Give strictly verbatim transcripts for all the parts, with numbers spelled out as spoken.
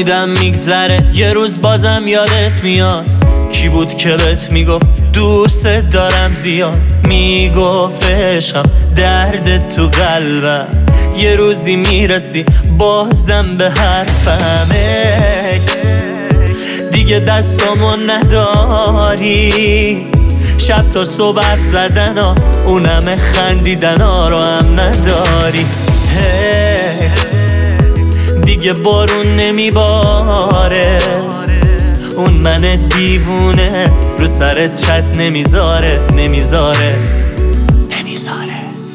میدم میگذره یه روز بازم یادت میاد. کی بود که بهت میگفت دوست دارم زیاد؟ میگفت عشقم درد تو قلبم. یه روزی میرسی بازم به حرفم. دیگه دستامو نداری، شب تا صبح حرف زدن ها اونم خندیدن ها رو هم نداری. دیگه بارون نمیباره، اون من دیوونه رو سر چت نمیذاره نمیذاره نمیذاره.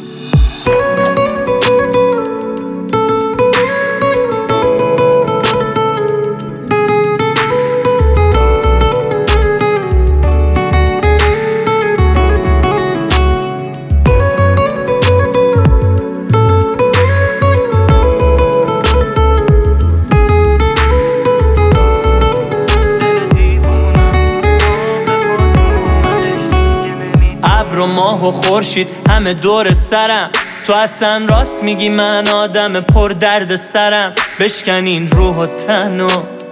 ابر و ماه و خورشید همه دور سرم. تو اصلا راست میگی من آدم پر درد سرم. بشکن این روح و تنو،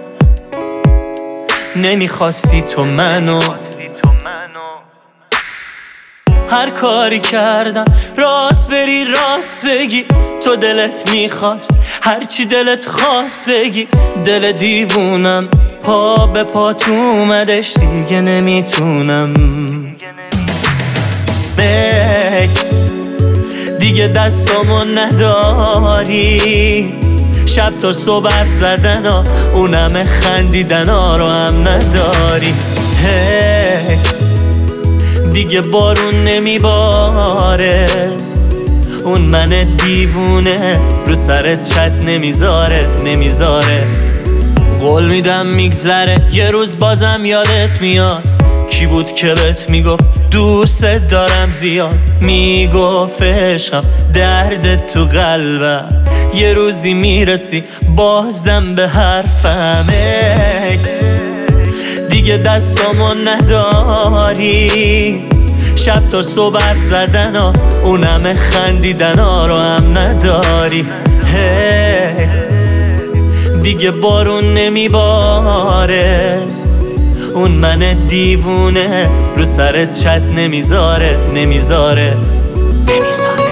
نمیخواستی تو منو. هر کاری کردم راست بری راست بگی، تو دلت میخواست هرچی دلت خواست بگی. دل دیوونم پا به پا تو اومدش دیگه نمیتونم. دیگه دستامو نداری، شب تا صبح حرف زدن ها اونم خندیدن ها رو هم نداری. دیگه بارون نمیباره، اون من دیوونه رو سر چت نمیذاره نمیذاره. قول میدم میگذره یه روز بازم یادت میاد. کی بود که بهت میگفت دوست دارم زیاد؟ میگفت عشقم درد تو قلبم. یه روزی میرسی بازم به حرفم. دیگه دستامو نداری، شب تا صبح حرف زدن ها اونم خندیدن ها رو هم نداری. دیگه بارون نمیباره، اون من دیوونه رو سر چت نمیذاره نمیذاره نمیذاره.